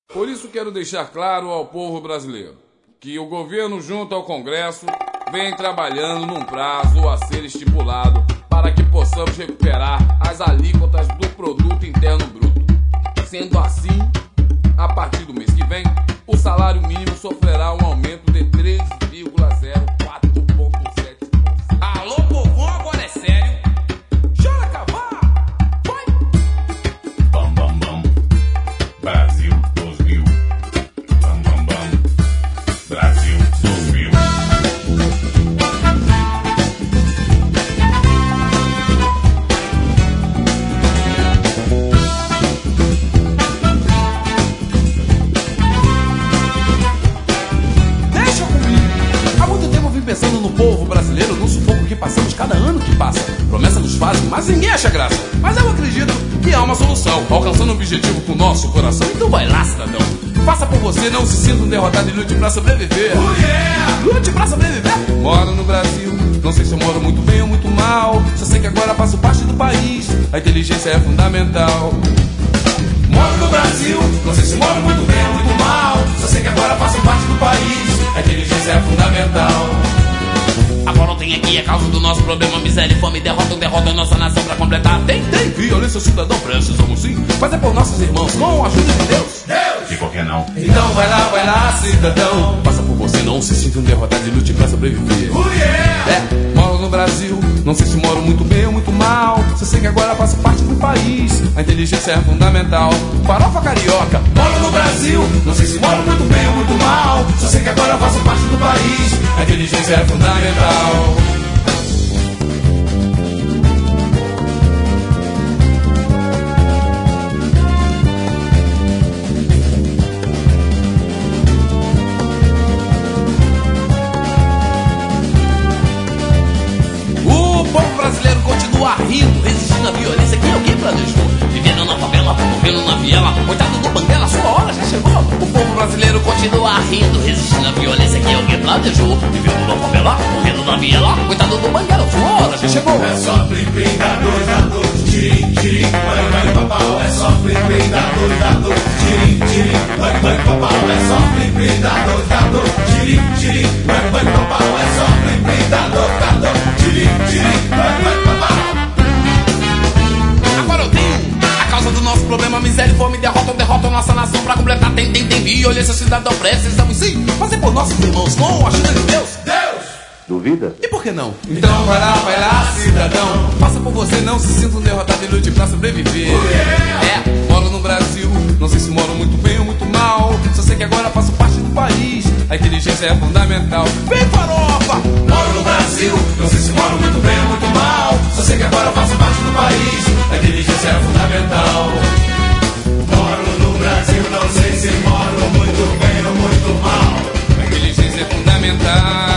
Por isso quero deixar claro ao povo brasileiro que o governo junto ao Congresso vem trabalhando num prazo a ser estipulado para que possamos recuperar as alíquotas do Produto Interno Bruto. Sendo assim, a partir do mês que vem, o salário mínimo sofrerá um aumento de 3,04,7%. Alô, povão, agora é sério? Chora, cavalo! Vai! Bam, bam, bam. Brasil 2000. Bam, bam, bam. Brasil 2000. Deixa comigo! Há muito tempo eu vim pensando no povo brasileiro, no sufoco que passamos cada ano que passa. Promessa nos fazem, mas ninguém acha graça. Mas eu acredito que há uma solução, alcançando um objetivo com o nosso coração. Então vai lá, cidadão. Faça por você, não se sinta um derrotado e lute pra sobreviver. Oh, yeah! Lute pra sobreviver. Moro no Brasil, não sei se eu moro muito bem ou muito mal. Só sei que agora faço parte do país, a inteligência é fundamental. Moro no Brasil, não sei se moro muito bem ou muito mal. Só sei que agora faço parte do país, a inteligência é fundamental. Agora tem aqui a causa do nosso problema, miséria e fome, derrota a nossa nação pra completar. Tem violência, cidadão, precisamos sim fazer por nossos irmãos, com a ajuda de Deus. E por que não? Então vai lá, cidadão. Faça por você, não se sinta um derrotado e lute pra sobreviver. Oh, yeah! Moro no Brasil, não sei se moro muito bem ou muito mal. Só sei que agora faço parte do país, a inteligência é fundamental. Farofa carioca, moro no Brasil, não sei se moro muito bem ou muito mal. Só sei que agora faço parte do país, a inteligência é fundamental. O povo brasileiro continua rindo, resistindo à violência que alguém planejou. Vivendo na favela, morrendo na viela, coitado do Banguela, sua hora já chegou. O povo brasileiro continua rindo, resistindo à violência que alguém planejou. Vivendo na favela, morrendo na viela, coitado do Banguela, sua hora já chegou. É só plim-plim, dado, tirim, tirim, vai, papau. É só plim-plim, dado, tirim, tirim, vai, papau. É só plim-plim, dado, tirim, tirim, vai, papau. É só plim-plim, dado, tirim, tirim, vai, papau. Agora eu tenho a causa do nosso problema, miséria e fome, derrota a nossa nação pra completar. Tem violência, cidadão, precisamos sim fazer por nossos irmãos, com a ajuda de Deus. Duvida? E por que não? Então vai lá, cidadão. Faça por você, não se sinta um derrotado e lute pra sobreviver. Oh, yeah! Moro no Brasil, não sei se moro muito bem ou muito mal. Só sei que agora faço parte do país, a inteligência é fundamental. Vem, farofa! Moro no Brasil, não sei se moro muito bem ou muito mal. Só sei que agora faço parte do país, a inteligência é fundamental. Moro no Brasil, não sei se moro muito bem ou muito mal. A inteligência é fundamental.